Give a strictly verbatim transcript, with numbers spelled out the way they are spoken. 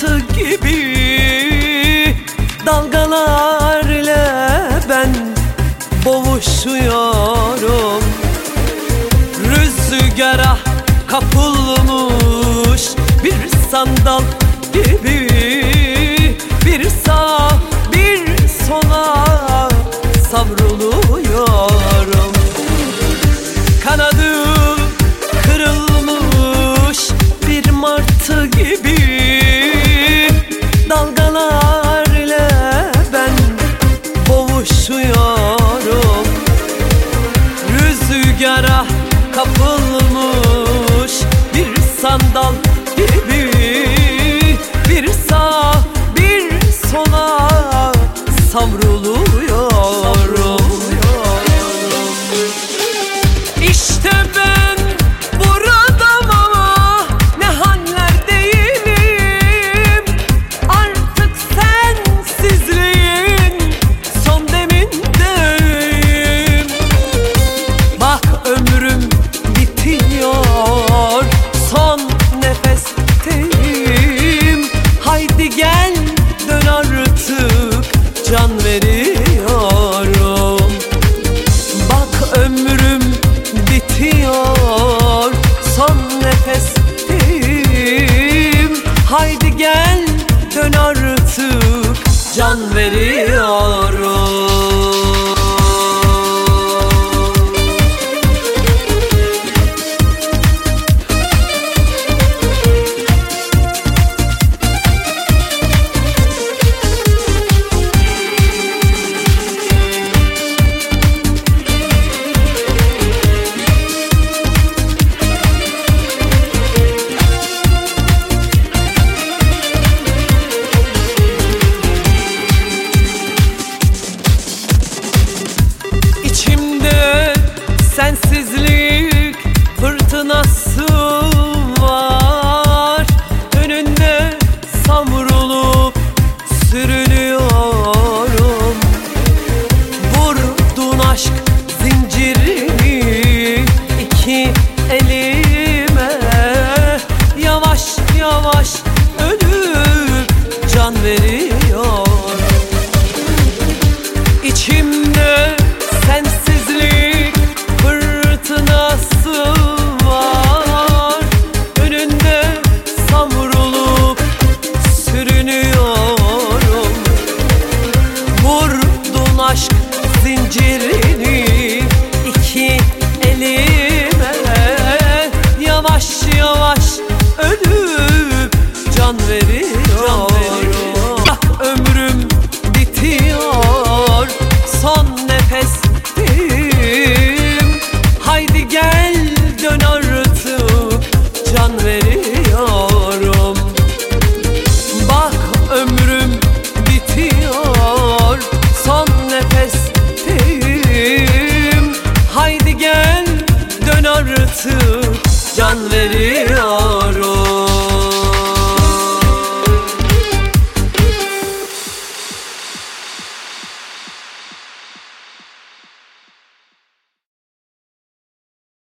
martı gibi dalgalarla ben boğuşuyorum. Rüzgara kapılmış bir sandal gibi, bir sağa bir sola savruluyorum. Kanadı kırılmış bir martı gibi dalgalarla ben boğuşuyorum. Rüzgara kapılmış bir sandal gibi, bir sağa bir sola savruluyorum. İşte ben buradam ama ne hallerdeyim. Artık sensizliğin son demindeyim. Bak ömrüm bitiyor, son nefesteyim. Haydi gel dön artık, can veriyorum. Bak ömrüm bitiyor, son nefesteyim. Haydi gel dön artık, can veriyorum. Sensizlik fırtınası var, önünde savrulup sürünüyorum. Vurdun aşk zincirini iki elime, yavaş yavaş ölüp can veriyorum. İçimde sensizlik fırtınası var, önünde savrulup sürünüyorum. Vurdun aşk zincirini iki elime, yavaş yavaş ölüp can veriyorum. Bak ömrüm bitiyor, son nefesteyim. Haydi gel dön artık, can veriyorum. Bak ömrüm bitiyor, son nefesteyim. Haydi gel dön artık, can veriyorum.